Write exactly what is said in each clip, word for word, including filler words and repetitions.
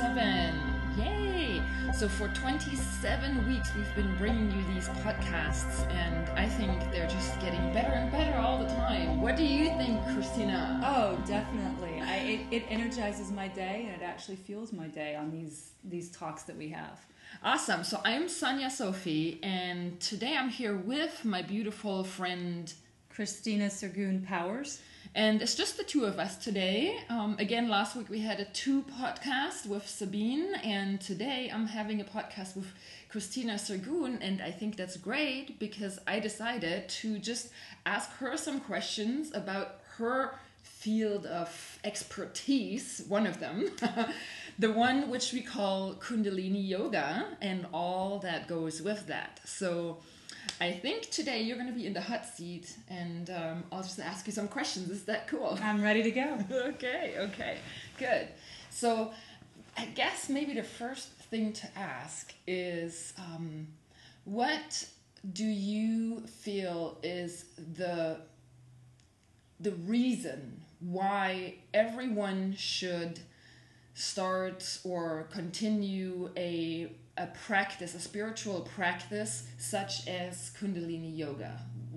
twenty-seven. Yay! So for twenty-seven weeks, we've been bringing you these podcasts, and I think they're just getting better and better all the time. What do you think, Christina? Oh, definitely. I, it, it energizes my day, and it actually fuels my day on these these talks that we have. Awesome. So I'm Sonia Sophie, and today I'm here with my beautiful friend Christina Sergun Powers. And it's just the two of us today. Um, again, last week we had a two podcast with Sabine, and today I'm having a podcast with Christina Sergun, and I think that's great because I decided to just ask her some questions about her field of expertise, one of them, the one which we call Kundalini Yoga and all that goes with that. So I think today you're going to be in the hot seat, and um, I'll just ask you some questions. Is that cool? I'm ready to go. okay, okay, good. So I guess maybe the first thing to ask is, um, what do you feel is the the reason why everyone should start or continue a a practice, a spiritual practice such as Kundalini Yoga?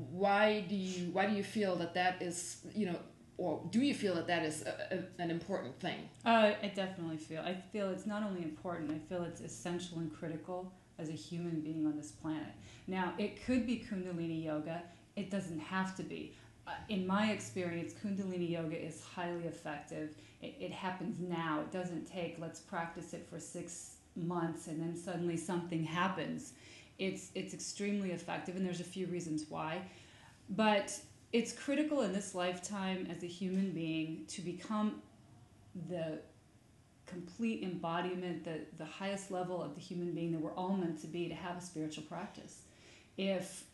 Why do you why do you feel that that is, you know, or do you feel that that is a, a, an important thing? Uh, I definitely feel. I feel it's not only important, I feel it's essential and critical as a human being on this planet. Now, it could be Kundalini Yoga. It doesn't have to be. Uh, in my experience, Kundalini Yoga is highly effective. It, it happens now. It doesn't take, let's practice it for six months and then suddenly something happens. It's it's extremely effective, and there's a few reasons why. But it's critical in this lifetime as a human being to become the complete embodiment, the, the highest level of the human being that we're all meant to be, to have a spiritual practice. If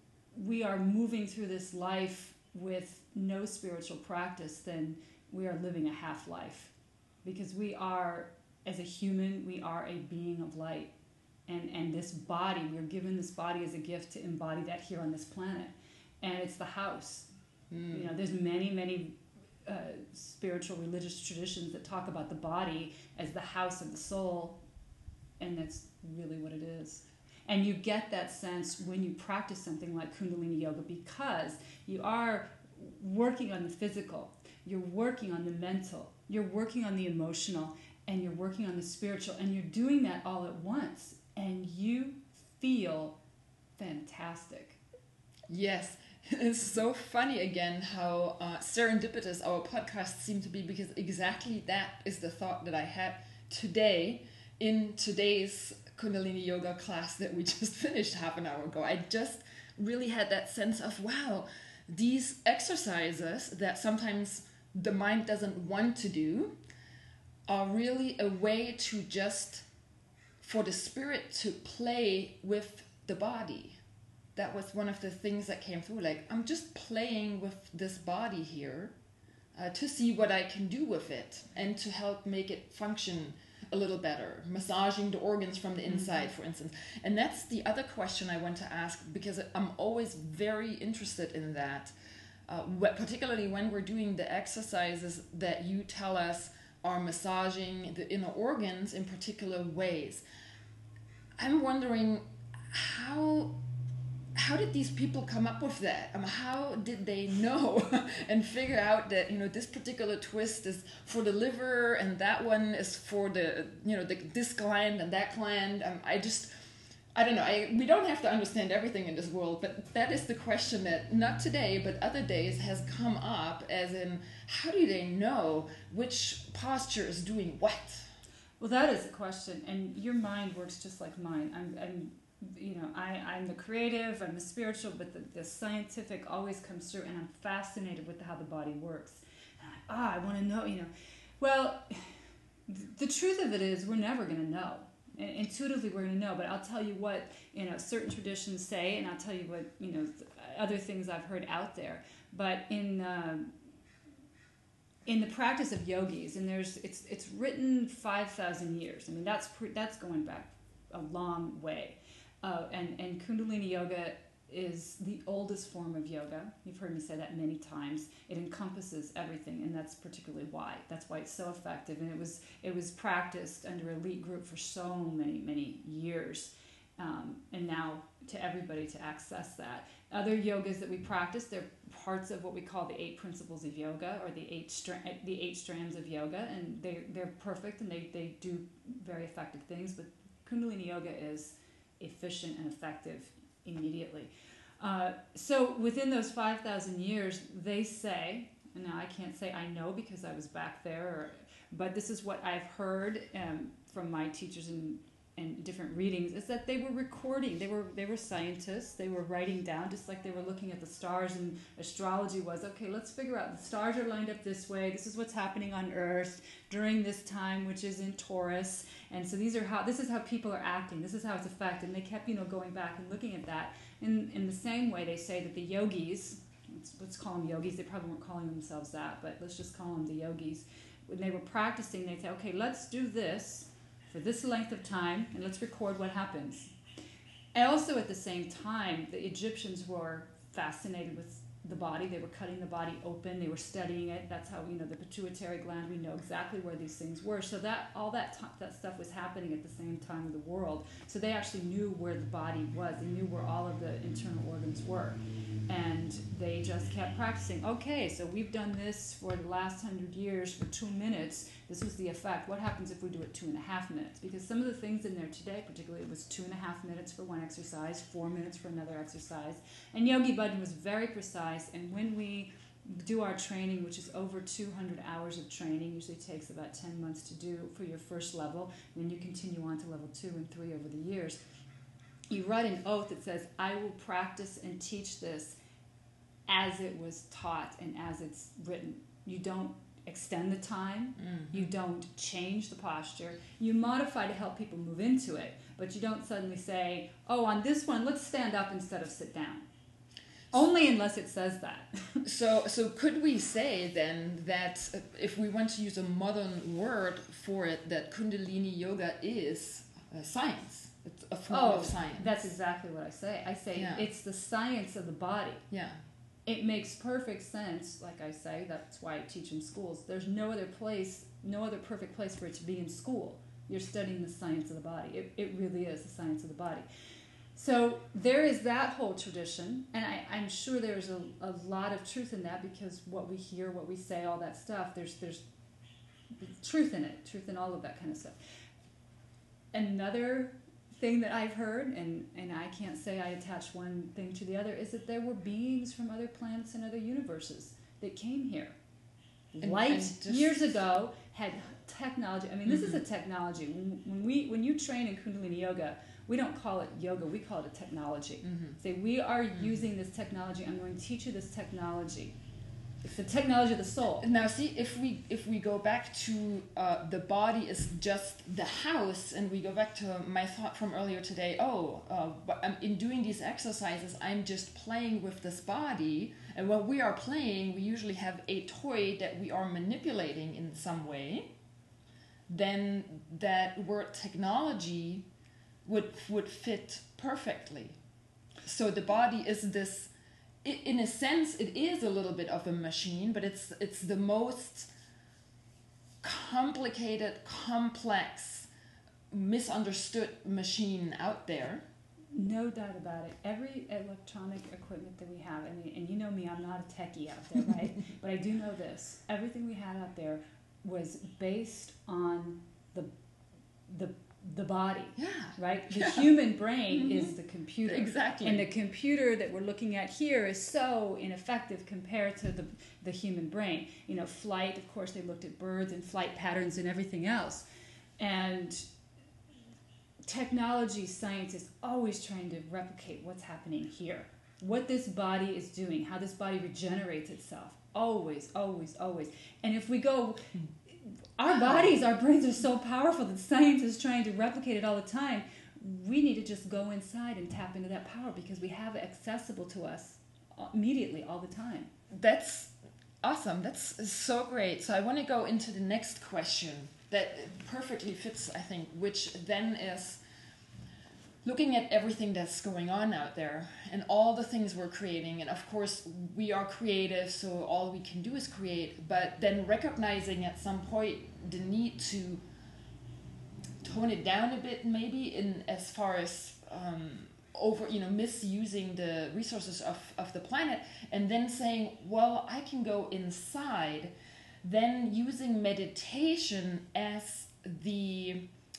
we are moving through this life with no spiritual practice, then we are living a half life, because we are, as a human, we are a being of light. And and this body, we're given this body as a gift to embody that here on this planet. And it's the house. Mm. You know, there's many, many uh, spiritual religious traditions that talk about the body as the house of the soul. And that's really what it is. And you get that sense when you practice something like Kundalini Yoga, because you are working on the physical, you're working on the mental, you're working on the emotional, and you're working on the spiritual, and you're doing that all at once, and you feel fantastic. Yes, it's so funny again how uh, serendipitous our podcasts seem to be, because exactly that is the thought that I had today in today's Kundalini Yoga class that we just finished half an hour ago. I just really had that sense of, wow, these exercises that sometimes the mind doesn't want to do are really a way to just, for the spirit to play with the body. That was one of the things that came through. Like, I'm just playing with this body here uh, to see what I can do with it and to help make it function a little better. Massaging the organs from the inside, mm-hmm. for instance. And that's the other question I want to ask, because I'm always very interested in that, uh, particularly when we're doing the exercises that you tell us are massaging the inner organs in particular ways. I'm wondering, how how did these people come up with that? Um, how did they know and figure out that, you know, this particular twist is for the liver and that one is for the, you know, the, this gland and that gland? Um, I just, I don't know. I, we don't have to understand everything in this world, but that is the question that not today, but other days has come up, as in, how do they know which posture is doing what? Well, that is a question, and your mind works just like mine. I'm, I'm you know, I, I'm the creative, I'm the spiritual, but the, the scientific always comes through, and I'm fascinated with how the body works. And I'm like, ah, I want to know, you know. Well, the truth of it is, we're never going to know. Intuitively we're going to know, but I'll tell you what, you know, certain traditions say, and I'll tell you what, you know, other things I've heard out there. But in uh, in the practice of yogis, and there's it's it's written five thousand years. I mean, that's pre, that's going back a long way. Uh, and and Kundalini Yoga is the oldest form of yoga. You've heard me say that many times. It encompasses everything, and that's particularly why. That's why it's so effective. And it was it was practiced under an elite group for so many, many years. Um, and now to everybody to access that. Other yogas that we practice, they're parts of what we call the eight principles of yoga, or the eight stra- the eight strands of yoga, and they they're perfect and they, they do very effective things. But Kundalini yoga is efficient and effective immediately. Uh, so within those five thousand years, they say, and now I can't say I know because I was back there, or, but this is what I've heard um, from my teachers and and different readings, is that they were recording. They were they were scientists. They were writing down, just like they were looking at the stars, and astrology was, okay, let's figure out the stars are lined up this way. This is what's happening on Earth during this time, which is in Taurus. And so these are how this is how people are acting. This is how it's affected. And they kept, you know, going back and looking at that. In in the same way, they say that the yogis, let's, let's call them yogis. They probably weren't calling themselves that, but let's just call them the yogis. When they were practicing, they'd say, okay, let's do this for this length of time, and let's record what happens. And also at the same time, the Egyptians were fascinated with the body. They were cutting the body open. They were studying it. That's how, you know, the pituitary gland, we know exactly where these things were. So that all that t- that stuff was happening at the same time in the world. So they actually knew where the body was. They knew where all of the internal organs were. And they just kept practicing. Okay, so we've done this for the last hundred years for two minutes. This was the effect. What happens if we do it two and a half minutes? Because some of the things in there today, particularly, it was two and a half minutes for one exercise, four minutes for another exercise. And Yogi Bhajan was very precise. And when we do our training, which is over two hundred hours of training, usually takes about ten months to do for your first level, and then you continue on to level two and three over the years, you write an oath that says, I will practice and teach this as it was taught and as it's written. You don't extend the time. Mm-hmm. You don't change the posture. You modify to help people move into it, but you don't suddenly say, oh, on this one, let's stand up instead of sit down. Only unless it says that. so so could we say then that if we want to use a modern word for it, that Kundalini Yoga is uh, science? It's a form oh, of science. That's exactly what I say. I say yeah. It's the science of the body. Yeah. It makes perfect sense, like I say. That's why I teach in schools. There's no other place, no other perfect place for it to be in school. You're studying the science of the body. It, it really is the science of the body. So there is that whole tradition, and I, I'm sure there's a, a lot of truth in that, because what we hear, what we say, all that stuff, there's there's truth in it, truth in all of that kind of stuff. Another thing that I've heard, and, and I can't say I attach one thing to the other, is that there were beings from other planets and other universes that came here. And, Light and just... years ago had technology. I mean, this mm-hmm. is a technology. When, when we when you train in Kundalini Yoga, we don't call it yoga, we call it a technology. Mm-hmm. Say, we are mm-hmm. using this technology. I'm going to teach you this technology. It's the technology of the soul. Now, see, if we if we go back to uh, the body is just the house, and we go back to my thought from earlier today, oh, uh, but in doing these exercises, I'm just playing with this body. And when we are playing, we usually have a toy that we are manipulating in some way. Then that word technology would would fit perfectly. So the body is this, in a sense, it is a little bit of a machine, but it's it's the most complicated, complex, misunderstood machine out there. No doubt about it. Every electronic equipment that we have, and, and you know me, I'm not a techie out there, right? But I do know this. Everything we had out there was based on the the the body, yeah, right? The yeah. human brain mm-hmm. is the computer. Exactly. And the computer that we're looking at here is so ineffective compared to the, the human brain. You know, flight, of course, they looked at birds and flight patterns and everything else. And technology, science is always trying to replicate what's happening here. What this body is doing, how this body regenerates itself. Always, always, always. And if we go... Our bodies, our brains are so powerful that science is trying to replicate it all the time. We need to just go inside and tap into that power, because we have it accessible to us immediately all the time. That's awesome. That's so great. So I want to go into the next question that perfectly fits, I think, which then is, looking at everything that's going on out there and all the things we're creating, and of course we are creative, so all we can do is create, but then recognizing at some point the need to tone it down a bit, maybe, in as far as um, over you know misusing the resources of, of the planet, and then saying, well, I can go inside, then using meditation as the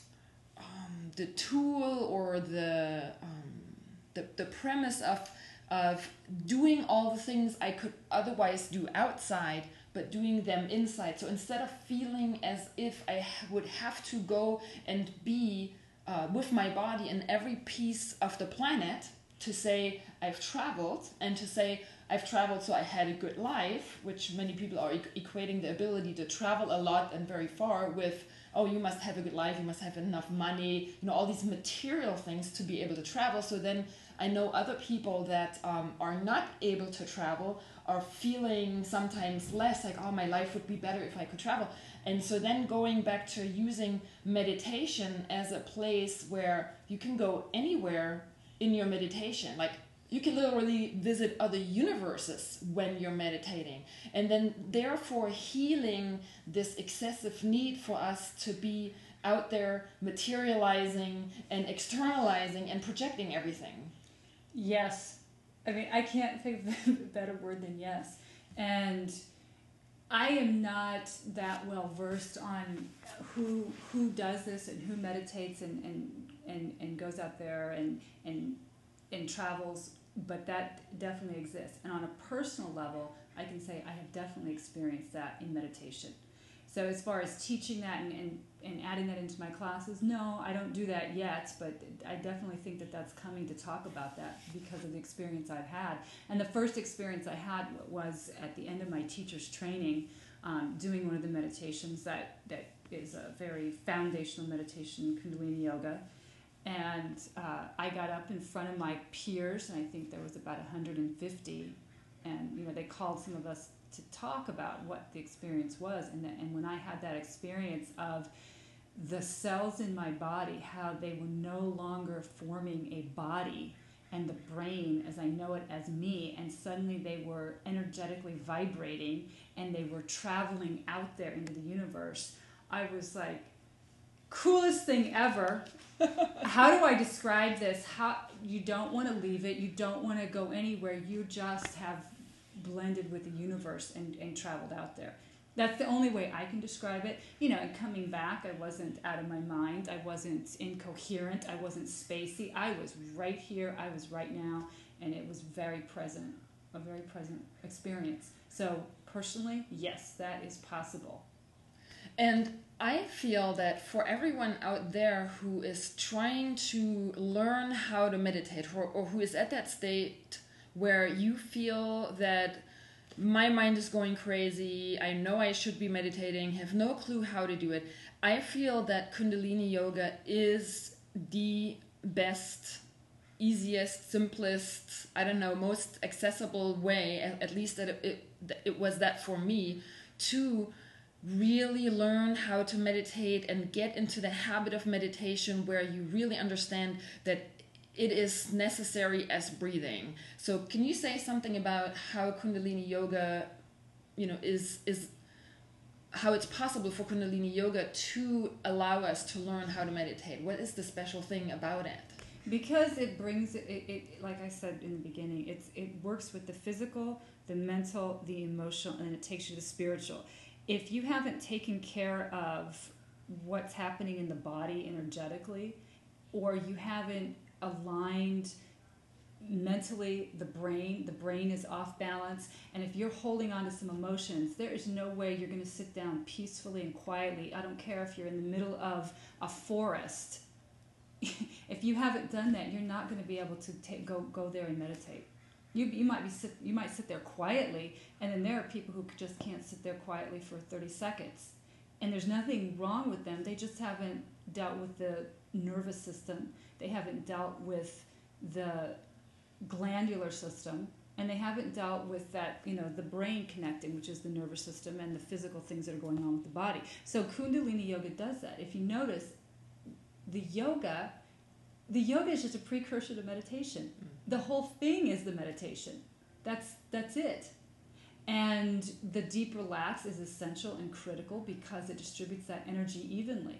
um, the tool or the, um, the the premise of of doing all the things I could otherwise do outside, but doing them inside. So instead of feeling as if I would have to go and be uh, with my body in every piece of the planet to say I've traveled, and to say I've traveled so I had a good life, which many people are e- equating the ability to travel a lot and very far with, oh, you must have a good life, you must have enough money, you know, all these material things to be able to travel. So then I know other people that um, are not able to travel are feeling sometimes less like, oh, my life would be better if I could travel. And so then going back to using meditation as a place where you can go anywhere in your meditation, like you can literally visit other universes when you're meditating, and then therefore healing this excessive need for us to be out there materializing and externalizing and projecting everything. Yes. I mean, I can't think of a better word than yes. And I am not that well versed on who who does this and who meditates and, and, and, and goes out there and, and and travels, but that definitely exists. And on a personal level, I can say I have definitely experienced that in meditation. So as far as teaching that and, and, and adding that into my classes, no, I don't do that yet, but I definitely think that that's coming to talk about that because of the experience I've had. And the first experience I had was at the end of my teacher's training, um, doing one of the meditations that, that is a very foundational meditation, Kundalini Yoga. And uh, I got up in front of my peers, and I think there was about one hundred fifty, and you know they called some of us to talk about what the experience was. And, the, and when I had that experience of the cells in my body, how they were no longer forming a body and the brain as I know it as me, and suddenly they were energetically vibrating and they were traveling out there into the universe, I was like, coolest thing ever. How do I describe this? How you don't want to leave it, you don't want to go anywhere, you just have blended with the universe and, and traveled out there. That's the only way I can describe it. You know, and coming back, I wasn't out of my mind, I wasn't incoherent, I wasn't spacey, I was right here, I was right now, and it was very present, a very present experience. So personally, yes, that is possible. And I feel that for everyone out there who is trying to learn how to meditate, or, or who is at that state where you feel that my mind is going crazy, I know I should be meditating, have no clue how to do it, I feel that Kundalini Yoga is the best, easiest, simplest, I don't know, most accessible way, at, at least that it, it, it was that for me, to really learn how to meditate and get into the habit of meditation where you really understand that it is necessary as breathing. So can you say something about how Kundalini Yoga, you know, is is how it's possible for Kundalini Yoga to allow us to learn how to meditate? What is the special thing about it? Because it brings it, it, it like I said in the beginning, it's it works with the physical, the mental, the emotional, and it takes you to the spiritual. If you haven't taken care of what's happening in the body energetically, or you haven't aligned mentally the brain, the brain is off balance, and if you're holding on to some emotions, there is no way you're going to sit down peacefully and quietly. I don't care if you're in the middle of a forest. If you haven't done that, you're not going to be able to take, go go there and meditate. You you might be sit, you might sit there quietly, and then there are people who just can't sit there quietly for thirty seconds. And there's nothing wrong with them. They just haven't dealt with the nervous system. They haven't dealt with the glandular system, and they haven't dealt with that, you know, the brain connecting, which is the nervous system, and the physical things that are going on with the body. So Kundalini Yoga does that. If you notice, the yoga the yoga is just a precursor to meditation. The whole thing is the meditation. That's that's it. And the deep relax is essential and critical because it distributes that energy evenly.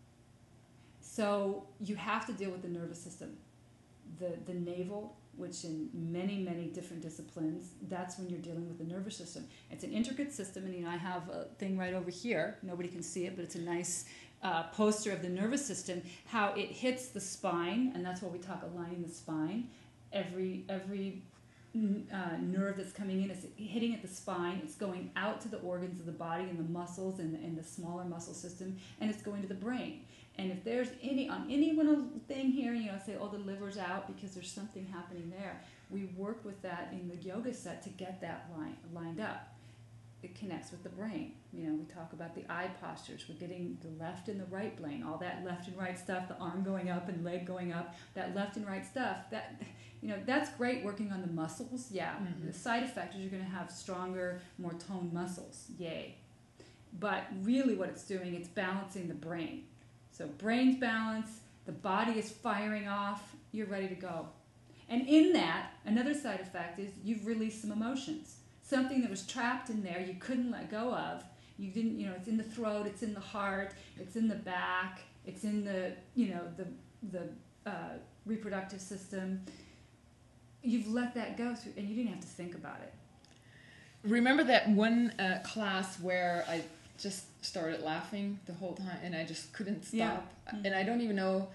So you have to deal with the nervous system. The the navel, which in many, many different disciplines, that's when you're dealing with the nervous system. It's an intricate system, and you know, I have a thing right over here. Nobody can see it, but it's a nice uh, poster of the nervous system, how it hits the spine, and that's why we talk aligning the spine. Every every uh, nerve that's coming in is hitting at the spine. It's going out to the organs of the body and the muscles and, and the smaller muscle system, and it's going to the brain. And if there's any, on any one thing here, you know, say, oh, the liver's out because there's something happening there, we work with that in the yoga set to get that line, lined up. It connects with the brain. You know, we talk about the eye postures. We're getting the left and the right brain, all that left and right stuff, the arm going up and leg going up, that left and right stuff, that, you know, that's great working on the muscles, yeah. Mm-hmm. The side effect is you're going to have stronger, more toned muscles, yay. But really what it's doing, it's balancing the brain. So brain's balanced, the body is firing off, you're ready to go. And in that, another side effect is you've released some emotions. Something that was trapped in there you couldn't let go of. You didn't, you know, it's in the throat, it's in the heart, it's in the back, it's in the, you know, the the uh, reproductive system. You've let that go through, and you didn't have to think about it. Remember that one uh, class where I just started laughing the whole time and I just couldn't stop. Yeah. Mm-hmm. And I don't even know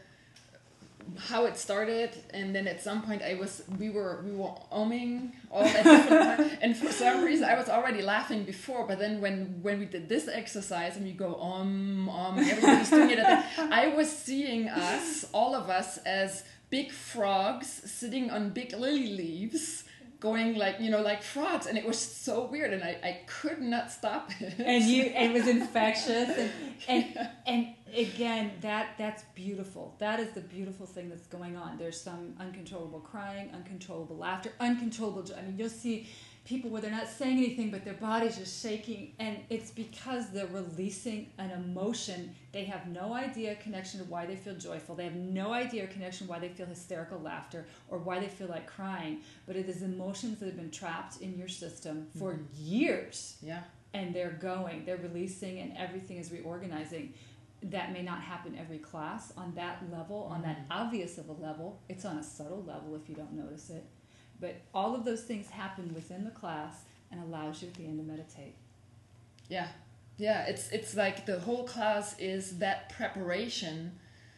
how it started, and then at some point I was we were we were umming all at different times, and for some reason I was already laughing before, but then when when we did this exercise and we go um um and everybody's doing it, I was seeing us, all of us, as big frogs sitting on big lily leaves, going like, you know, like frogs, and it was so weird, and I, I could not stop it. And you, it was infectious, and and, yeah. and again, that that's beautiful. That is the beautiful thing that's going on. There's some uncontrollable crying, uncontrollable laughter, uncontrollable joy. I mean, you'll see people where they're not saying anything, but their body's just shaking, and it's because they're releasing an emotion. They have no idea connection to why they feel joyful. They have no idea connection why they feel hysterical laughter or why they feel like crying. But it is emotions that have been trapped in your system for mm-hmm. years. Yeah. And they're going, they're releasing, and everything is reorganizing. That may not happen every class on that level, mm-hmm. on that obvious of a level. It's on a subtle level if you don't notice it. But all of those things happen within the class and allows you at the end to meditate. Yeah. Yeah, it's it's like the whole class is that preparation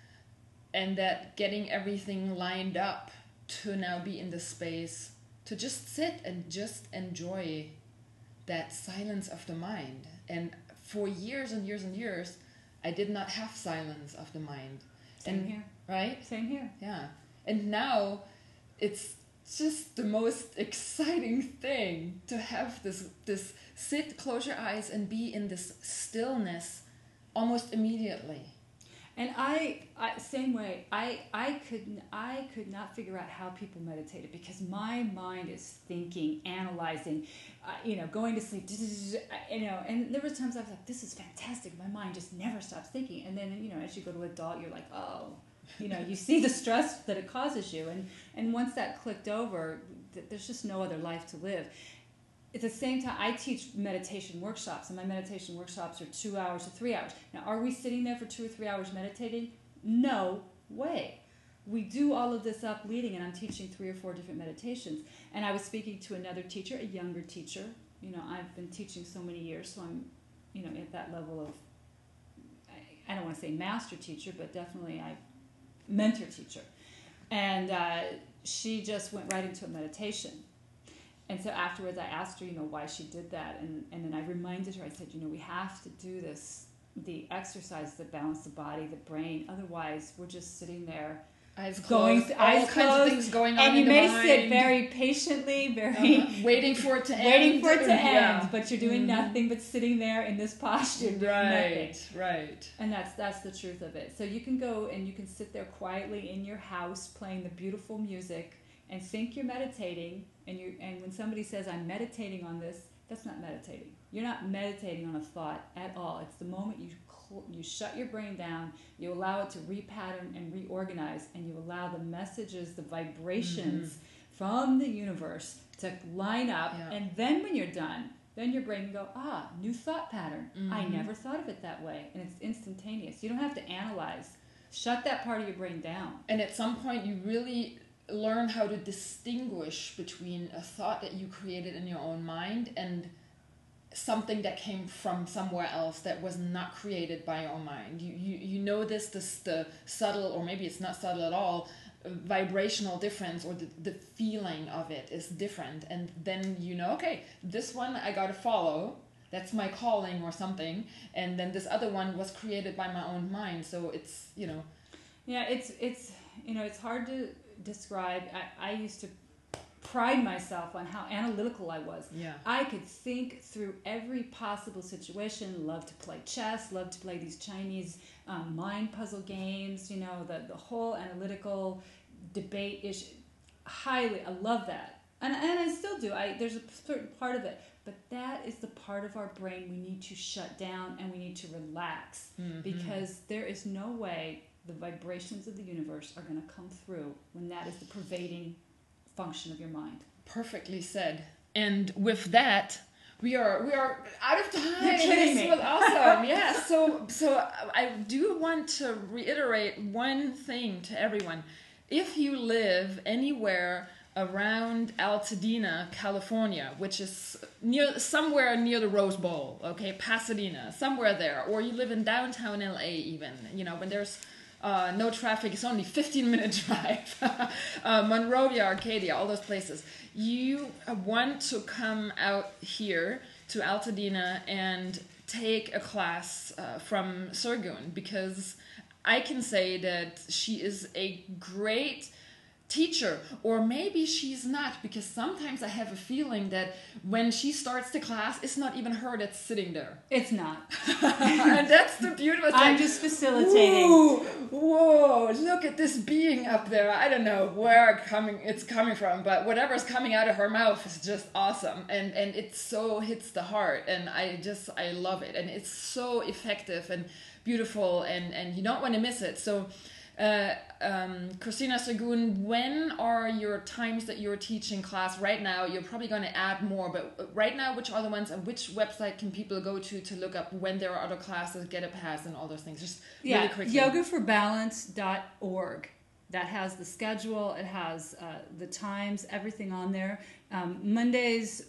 and that getting everything lined up to now be in the space to just sit and just enjoy that silence of the mind. And for years and years and years, I did not have silence of the mind. Same and, here. Right? Same here. Yeah. And now it's just the most exciting thing to have this this sit, close your eyes, and be in this stillness almost immediately. And I, I same way, I I could I could not figure out how people meditated because my mind is thinking, analyzing, uh, you know, going to sleep, you know. And there were times I was like, "This is fantastic." My mind just never stops thinking. And then, you know, as you go to adult, you're like, "Oh." You know, you see the stress that it causes you, and, and once that clicked over, th- there's just no other life to live. At the same time, I teach meditation workshops, and my meditation workshops are two hours to three hours. Now, are we sitting there for two or three hours meditating? No way. We do all of this up leading, and I'm teaching three or four different meditations. And I was speaking to another teacher, a younger teacher. You know, I've been teaching so many years, so I'm, you know, at that level of, I, I don't want to say master teacher, but definitely I mentor teacher, and uh, she just went right into a meditation. And so afterwards I asked her, you know, why she did that, and, and then I reminded her, I said, you know, we have to do this, the exercise that balance the body, the brain, otherwise we're just sitting there eyes going closed, all eyes kinds closed, of things going on, and you in may the mind. sit very patiently, very uh-huh. waiting for it to end, waiting for it to yeah. end, but you're doing mm-hmm. nothing but sitting there in this posture, doing right, nothing. right. And that's that's the truth of it. So you can go and you can sit there quietly in your house playing the beautiful music and think you're meditating. And you and when somebody says I'm meditating on this, that's not meditating. You're not meditating on a thought at all. It's the moment you cl- you shut your brain down, you allow it to repattern and reorganize, and you allow the messages, the vibrations mm-hmm. from the universe to line up. Yeah. And then when you're done, then your brain can go, ah, new thought pattern. Mm-hmm. I never thought of it that way. And it's instantaneous. You don't have to analyze. Shut that part of your brain down. And at some point, you really learn how to distinguish between a thought that you created in your own mind and something that came from somewhere else that was not created by your own mind. You you, you know this, this the subtle, or maybe it's not subtle at all, vibrational difference, or the, the feeling of it is different. And then you know, okay, this one I gotta follow. That's my calling or something. And then this other one was created by my own mind. So it's, you know. Yeah, it's, it's you know, it's hard to describe. I, I used to pride myself on how analytical I was. Yeah. I could think through every possible situation, love to play chess, love to play these Chinese um, mind puzzle games, you know, the, the whole analytical debate issue. Highly, I love that. And, and I still do. I There's a certain part of it. But that is the part of our brain we need to shut down and we need to relax. Mm-hmm. Because there is no way the vibrations of the universe are going to come through when that is the pervading function of your mind. Perfectly said. And with that, we are we are out of time. You're kidding this me. was awesome. Yeah. So so I do want to reiterate one thing to everyone. If you live anywhere around Altadena, California, which is near somewhere near the Rose Bowl, okay, Pasadena, somewhere there, or you live in downtown L A even, you know, when there's uh, no traffic, it's only fifteen minute drive, uh, Monrovia, Arcadia, all those places. You want to come out here to Altadena and take a class uh, from Sergun, because I can say that she is a great teacher, or maybe she's not, because sometimes I have a feeling that when she starts the class, it's not even her that's sitting there. It's not. And that's the beautiful thing. I'm just facilitating. Whoa, whoa, look at this being up there. I don't know where coming it's coming from, but whatever's coming out of her mouth is just awesome. And and it so hits the heart, and I just, I love it. And it's so effective and beautiful, and, and you don't want to miss it. So Uh, um, Christina Sergun, when are your times that you're teaching class right now? You're probably going to add more, but right now, which are the ones, and which website can people go to to look up when there are other classes, get a pass, and all those things? Just yeah, really quickly. yoga for balance dot org. That has the schedule, it has uh, the times, everything on there. Um, Mondays,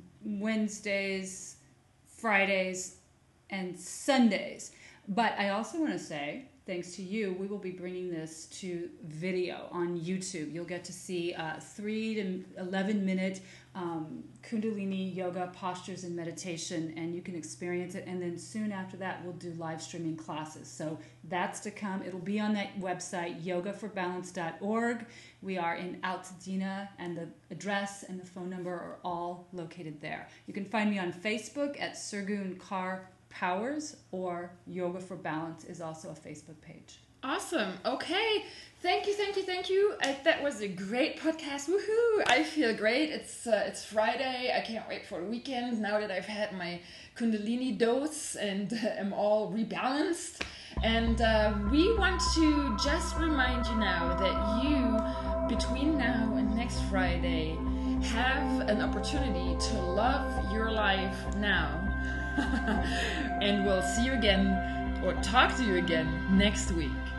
Wednesdays, Fridays, and Sundays. But I also want to say, thanks to you, we will be bringing this to video on YouTube. You'll get to see uh, three to eleven minute um, Kundalini yoga postures and meditation, and you can experience it. And then soon after that, we'll do live streaming classes. So that's to come. It'll be on that website, yoga for balance dot org. We are in Altadena, and the address and the phone number are all located there. You can find me on Facebook at Sergun Kaur Powers, or Yoga for Balance is also a Facebook page. Awesome. Okay. Thank you, thank you, thank you. I, that was a great podcast. Woohoo! I feel great. It's uh, it's Friday. I can't wait for the weekend now that I've had my Kundalini dose and uh, am all rebalanced. And uh, we want to just remind you now that you, between now and next Friday, have an opportunity to love your life now. And we'll see you again, or talk to you again next week.